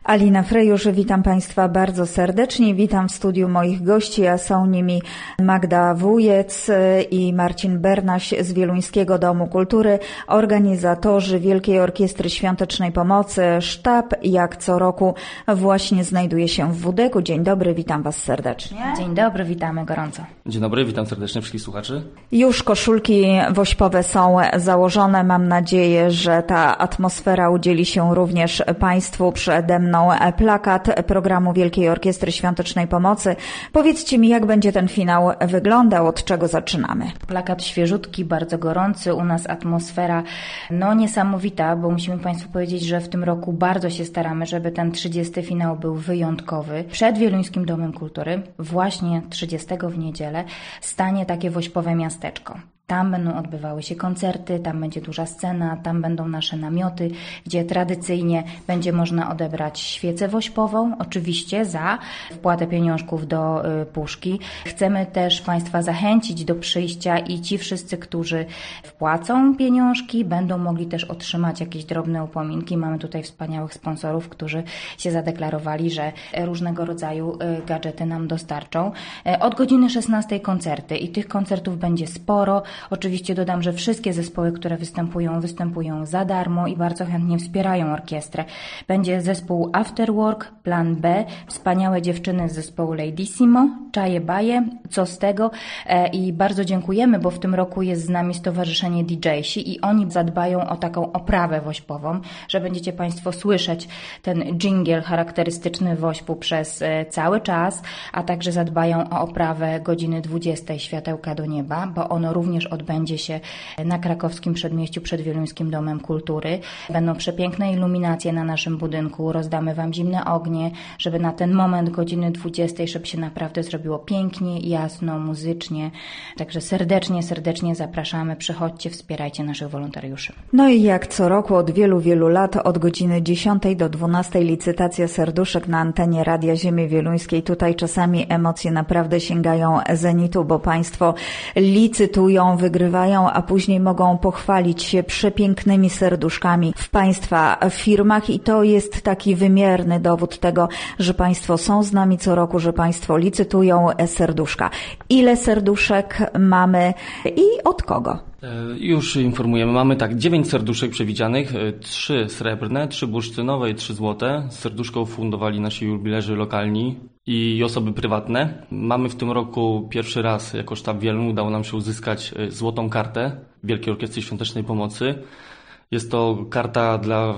Alina Frejusz, witam Państwa bardzo serdecznie. Witam w studiu moich gości, a są nimi Magda Wujec i Marcin Bernaś z Wieluńskiego Domu Kultury, organizatorzy Wielkiej Orkiestry Świątecznej Pomocy. Sztab, jak co roku, właśnie znajduje się w WDK-u. Dzień dobry, witam Was serdecznie. Dzień dobry, witamy gorąco. Dzień dobry, witam serdecznie wszystkich słuchaczy. Już koszulki wośpowe są założone. Mam nadzieję, że ta atmosfera udzieli się również Państwu. Przede mną plakat programu Wielkiej Orkiestry Świątecznej Pomocy. Powiedzcie mi, jak będzie ten finał wyglądał, od czego zaczynamy? Plakat świeżutki, bardzo gorący, u nas atmosfera niesamowita, bo musimy Państwu powiedzieć, że w tym roku bardzo się staramy, żeby ten 30. finał był wyjątkowy. Przed Wieluńskim Domem Kultury, właśnie 30 w niedzielę, stanie takie wośpowe miasteczko. Tam będą odbywały się koncerty, tam będzie duża scena, tam będą nasze namioty, gdzie tradycyjnie będzie można odebrać świecę wośpową, oczywiście za wpłatę pieniążków do puszki. Chcemy też Państwa zachęcić do przyjścia i ci wszyscy, którzy wpłacą pieniążki, będą mogli też otrzymać jakieś drobne upominki. Mamy tutaj wspaniałych sponsorów, którzy się zadeklarowali, że różnego rodzaju gadżety nam dostarczą. Od godziny 16 koncerty i tych koncertów będzie sporo. Oczywiście dodam, że wszystkie zespoły, które występują za darmo i bardzo chętnie wspierają orkiestrę. Będzie zespół Afterwork, Plan B, wspaniałe dziewczyny z zespołu Ladissimo, Czaje Baje, co z tego i bardzo dziękujemy, bo w tym roku jest z nami stowarzyszenie DJ-si i oni zadbają o taką oprawę wośpową, że będziecie Państwo słyszeć ten dżingiel charakterystyczny wośpu przez cały czas, a także zadbają o oprawę godziny 20 Światełka do nieba, bo ono również odbędzie się na krakowskim przedmieściu przed Wieluńskim Domem Kultury. Będą przepiękne iluminacje na naszym budynku, rozdamy Wam zimne ognie, żeby na ten moment godziny 20, żeby się naprawdę zrobiło pięknie, jasno, muzycznie. Także serdecznie zapraszamy, przychodźcie, wspierajcie naszych wolontariuszy. No i jak co roku od wielu lat, od godziny 10 do 12 licytacja serduszek na antenie Radia Ziemi Wieluńskiej. Tutaj czasami emocje naprawdę sięgają zenitu, bo Państwo licytują, wygrywają, a później mogą pochwalić się przepięknymi serduszkami w Państwa firmach i to jest taki wymierny dowód tego, że Państwo są z nami co roku, że Państwo licytują serduszka. Ile serduszek mamy i od kogo? Już informujemy. Mamy 9 serduszek przewidzianych, 3 srebrne, 3 bursztynowe i 3 złote. Serduszko ufundowali nasi jubilerzy lokalni i osoby prywatne. Mamy w tym roku pierwszy raz jako sztab Wielun udało nam się uzyskać złotą kartę Wielkiej Orkiestry Świątecznej Pomocy. Jest to karta dla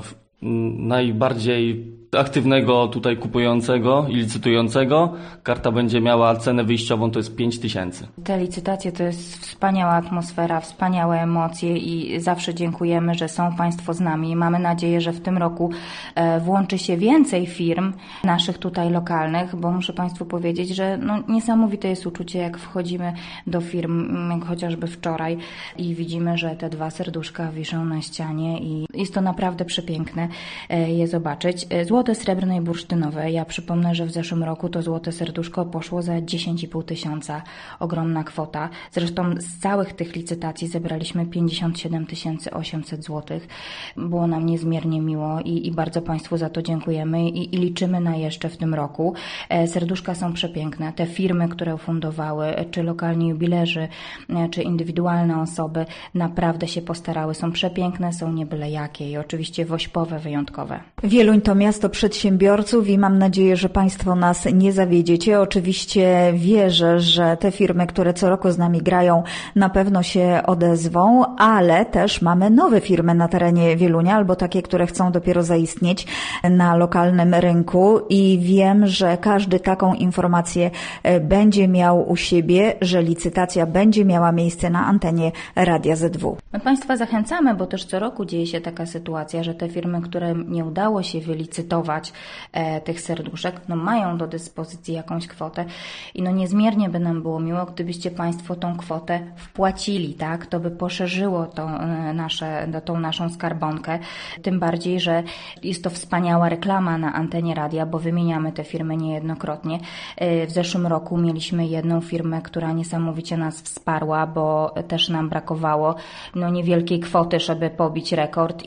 najbardziej aktywnego tutaj kupującego i licytującego. Karta będzie miała cenę wyjściową, to jest 5000. Te licytacje to jest wspaniała atmosfera, wspaniałe emocje i zawsze dziękujemy, że są Państwo z nami. Mamy nadzieję, że w tym roku włączy się więcej firm naszych tutaj lokalnych, bo muszę Państwu powiedzieć, że niesamowite jest uczucie, jak wchodzimy do firm, jak chociażby wczoraj i widzimy, że te 2 serduszka wiszą na ścianie i jest to naprawdę przepiękne je zobaczyć. Złote, srebrne i bursztynowe. Ja przypomnę, że w zeszłym roku to złote serduszko poszło za 10,5 tysiąca. Ogromna kwota. Zresztą z całych tych licytacji zebraliśmy 57 800 złotych. Było nam niezmiernie miło i bardzo Państwu za to dziękujemy i liczymy na jeszcze w tym roku. Serduszka są przepiękne. Te firmy, które ufundowały, czy lokalni jubilerzy, czy indywidualne osoby, naprawdę się postarały. Są przepiękne, są nie byle jakie i oczywiście wośpowe, wyjątkowe. Wieluń to miasto przedsiębiorców i mam nadzieję, że Państwo nas nie zawiedziecie. Oczywiście wierzę, że te firmy, które co roku z nami grają, na pewno się odezwą, ale też mamy nowe firmy na terenie Wielunia, albo takie, które chcą dopiero zaistnieć na lokalnym rynku i wiem, że każdy taką informację będzie miał u siebie, że licytacja będzie miała miejsce na antenie Radia ZW. My Państwa zachęcamy, bo też co roku dzieje się taka sytuacja, że te firmy, które nie udało się wylicytować tych serduszek, mają do dyspozycji jakąś kwotę i niezmiernie by nam było miło, gdybyście Państwo tą kwotę wpłacili, tak? To by poszerzyło tą naszą skarbonkę, tym bardziej, że jest to wspaniała reklama na antenie radia, bo wymieniamy te firmy niejednokrotnie. W zeszłym roku mieliśmy jedną firmę, która niesamowicie nas wsparła, bo też nam brakowało niewielkiej kwoty, żeby pobić rekord i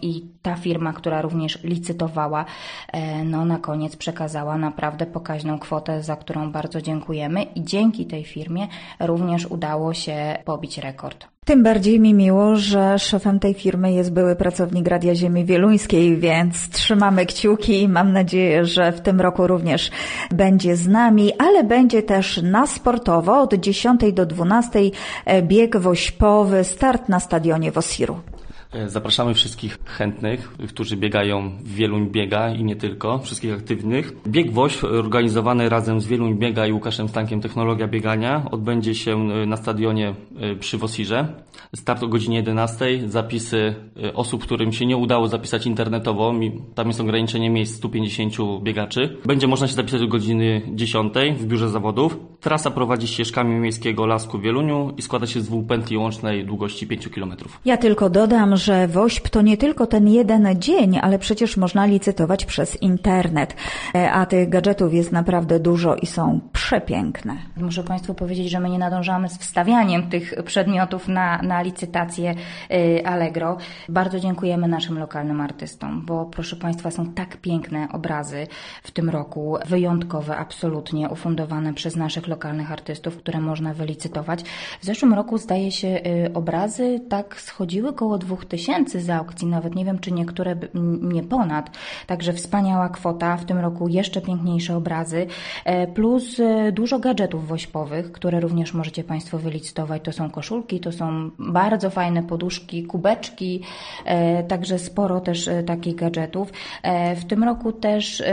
ta firma, która również licytowała, na koniec przekazała naprawdę pokaźną kwotę, za którą bardzo dziękujemy i dzięki tej firmie również udało się pobić rekord. Tym bardziej mi miło, że szefem tej firmy jest były pracownik Radia Ziemi Wieluńskiej, więc trzymamy kciuki i mam nadzieję, że w tym roku również będzie z nami, ale będzie też na sportowo od 10 do 12 bieg wośpowy, start na stadionie w Osiru. Zapraszamy wszystkich chętnych, którzy biegają w Wieluń Biega i nie tylko, wszystkich aktywnych. Bieg WOŚP organizowany razem z Wieluń Biega i Łukaszem Stankiem Technologia Biegania odbędzie się na stadionie przy Wosirze. Start o godzinie 11. Zapisy osób, którym się nie udało zapisać internetowo, tam jest ograniczenie miejsc 150 biegaczy. Będzie można się zapisać do godziny 10 w biurze zawodów. Trasa prowadzi ścieżkami Miejskiego Lasku w Wieluniu i składa się z 2 pętli łącznej długości 5 km. Ja tylko dodam, że WOŚP to nie tylko ten jeden dzień, ale przecież można licytować przez internet, a tych gadżetów jest naprawdę dużo i są przepiękne. Muszę Państwu powiedzieć, że my nie nadążamy z wstawianiem tych przedmiotów na licytację Allegro. Bardzo dziękujemy naszym lokalnym artystom, bo proszę Państwa, są tak piękne obrazy w tym roku, wyjątkowe absolutnie, ufundowane przez naszych lokalnych artystów, które można wylicytować. W zeszłym roku, zdaje się, obrazy tak schodziły około 2000 z aukcji, nawet nie wiem, czy niektóre nie ponad. Także wspaniała kwota, w tym roku jeszcze piękniejsze obrazy, plus dużo gadżetów wośpowych, które również możecie Państwo wylicytować. To są koszulki, to są bardzo fajne poduszki, kubeczki, także sporo też takich gadżetów. W tym roku też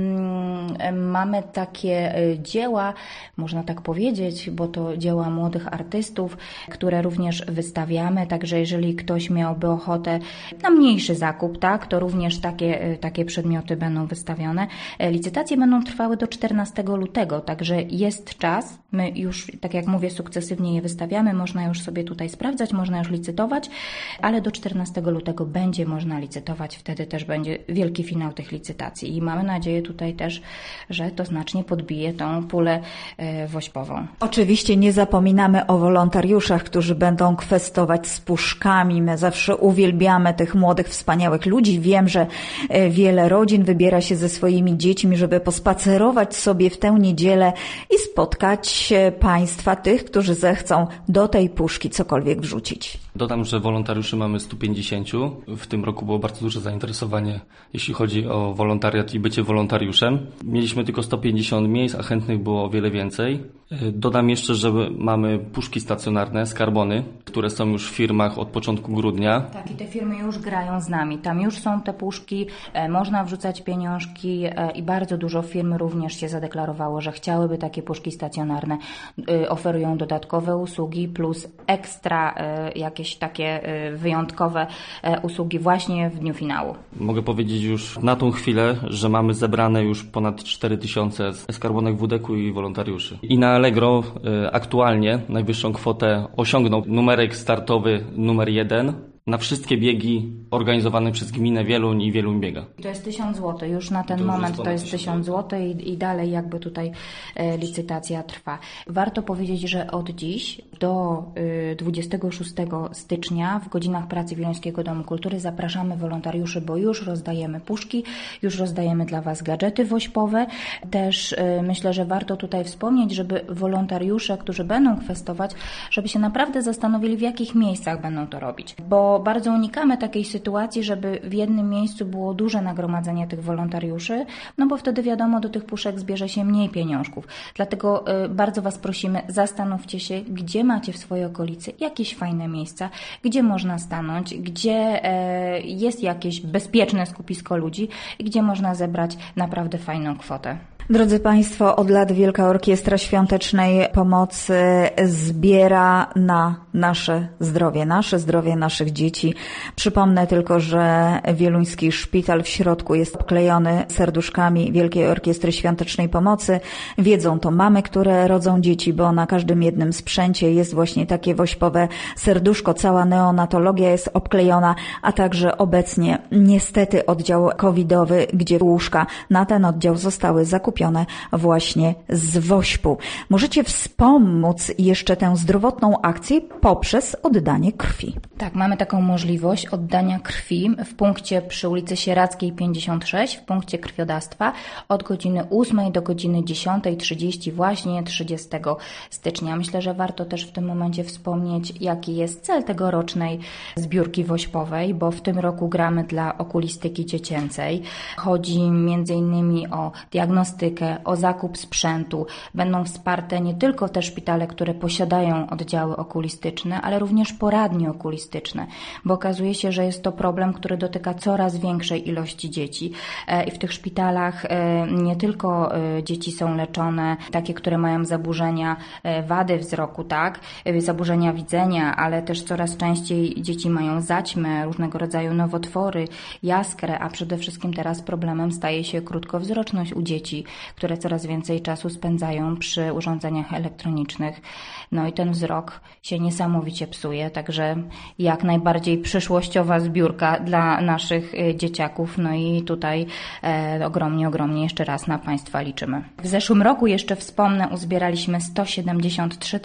mamy takie dzieła, można tak powiedzieć, bo to dzieła młodych artystów, które również wystawiamy, także jeżeli ktoś miałby ochotę na mniejszy zakup, tak, to również takie przedmioty będą wystawione. Licytacje będą trwały do 14 lutego, także jest czas. My już, tak jak mówię, sukcesywnie je wystawiamy, można już sobie tutaj sprawdzać, można już licytować, ale do 14 lutego będzie można licytować, wtedy też będzie wielki finał tych licytacji i mamy nadzieję tutaj też, że to znacznie podbije tą pulę wośpową. Oczywiście nie zapominamy o wolontariuszach, którzy będą kwestować z puszkami. My zawsze uwielbiamy tych młodych, wspaniałych ludzi. Wiem, że wiele rodzin wybiera się ze swoimi dziećmi, żeby pospacerować sobie w tę niedzielę i spotkać Państwa, tych, którzy zechcą do tej puszki cokolwiek wrzucić. Dodam, że wolontariuszy mamy 150. W tym roku było bardzo duże zainteresowanie, jeśli chodzi o wolontariat i bycie wolontariuszem. Mieliśmy tylko 150 miejsc, a chętnych było o wiele więcej. Dodam jeszcze, że mamy puszki stacjonarne, skarbony, które są już w firmach od początku grudnia. Tak, i te firmy już grają z nami. Tam już są te puszki, można wrzucać pieniążki i bardzo dużo firm również się zadeklarowało, że chciałyby takie puszki stacjonarne. Oferują dodatkowe usługi plus ekstra jakieś takie wyjątkowe usługi właśnie w dniu finału. Mogę powiedzieć już na tą chwilę, że mamy zebrane już ponad 4000 skarbonek WDK-u i wolontariuszy. I na Allegro aktualnie najwyższą kwotę osiągnął numerek startowy numer 1 na wszystkie biegi organizowane przez gminę Wieluń i Wieluń Biega. To jest 1000 zł, już na ten moment to jest 1000 zł i dalej jakby tutaj licytacja trwa. Warto powiedzieć, że od dziś do 26 stycznia w godzinach pracy Wieluńskiego Domu Kultury zapraszamy wolontariuszy, bo już rozdajemy puszki, już rozdajemy dla Was gadżety wośpowe. Też myślę, że warto tutaj wspomnieć, żeby wolontariusze, którzy będą kwestować, żeby się naprawdę zastanowili, w jakich miejscach będą to robić, bo bardzo unikamy takiej sytuacji, żeby w jednym miejscu było duże nagromadzenie tych wolontariuszy, no bo wtedy wiadomo, do tych puszek zbierze się mniej pieniążków. Dlatego bardzo Was prosimy, zastanówcie się, gdzie macie w swojej okolicy jakieś fajne miejsca, gdzie można stanąć, gdzie jest jakieś bezpieczne skupisko ludzi i gdzie można zebrać naprawdę fajną kwotę. Drodzy Państwo, od lat Wielka Orkiestra Świątecznej Pomocy zbiera na nasze zdrowie naszych dzieci. Przypomnę tylko, że wieluński szpital w środku jest obklejony serduszkami Wielkiej Orkiestry Świątecznej Pomocy. Wiedzą to mamy, które rodzą dzieci, bo na każdym jednym sprzęcie jest właśnie takie wośpowe serduszko. Cała neonatologia jest obklejona, a także obecnie niestety oddział covidowy, gdzie łóżka na ten oddział zostały zakupione kupione właśnie z Wośpu. Możecie wspomóc jeszcze tę zdrowotną akcję poprzez oddanie krwi. Tak, mamy taką możliwość oddania krwi w punkcie przy ulicy Sieradzkiej 56, w punkcie krwiodawstwa od godziny 8 do godziny 10:30 właśnie 30 stycznia. Myślę, że warto też w tym momencie wspomnieć, jaki jest cel tegorocznej zbiórki wośpowej, bo w tym roku gramy dla okulistyki dziecięcej. Chodzi m.in. o diagnostykę, o zakup sprzętu. Będą wsparte nie tylko te szpitale, które posiadają oddziały okulistyczne, ale również poradnie okulistyczne, bo okazuje się, że jest to problem, który dotyka coraz większej ilości dzieci. I w tych szpitalach nie tylko dzieci są leczone, takie, które mają zaburzenia wady wzroku, tak, zaburzenia widzenia, ale też coraz częściej dzieci mają zaćmę, różnego rodzaju nowotwory, jaskrę, a przede wszystkim teraz problemem staje się krótkowzroczność u dzieci, które coraz więcej czasu spędzają przy urządzeniach elektronicznych. No i ten wzrok się niesamowicie psuje, także jak najbardziej przyszłościowa zbiórka dla naszych dzieciaków. No i tutaj ogromnie jeszcze raz na Państwa liczymy. W zeszłym roku, jeszcze wspomnę, uzbieraliśmy 173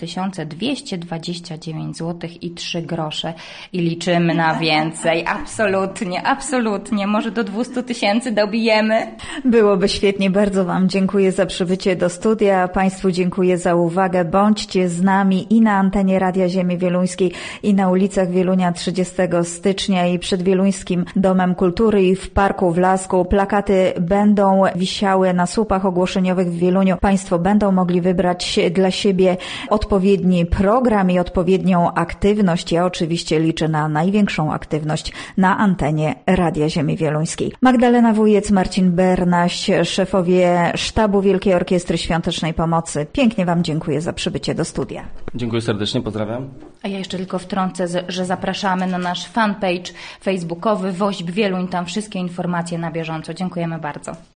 229 zł i 3 grosze i liczymy na więcej. Absolutnie. Może do 200 000 dobijemy. Byłoby świetnie. Bardzo Wam dziękuję za przybycie do studia. Państwu dziękuję za uwagę. Bądźcie z nami i na antenie Radia Ziemi Wieluńskiej, i na ulicach Wielunia 30 stycznia, i przed Wieluńskim Domem Kultury, i w Parku w Lasku. Plakaty będą wisiały na słupach ogłoszeniowych w Wieluniu. Państwo będą mogli wybrać dla siebie odpowiedni program i odpowiednią aktywność. Ja oczywiście liczę na największą aktywność na antenie Radia Ziemi Wieluńskiej. Magdalena Wujec, Marcin Bernaś, szefowie sztabu Wielkiej Orkiestry Świątecznej Pomocy. Pięknie Wam dziękuję za przybycie do studia. Dziękuję serdecznie, pozdrawiam. A ja jeszcze tylko wtrącę, że zapraszamy na nasz fanpage facebookowy Wośp Wieluń, tam wszystkie informacje na bieżąco. Dziękujemy bardzo.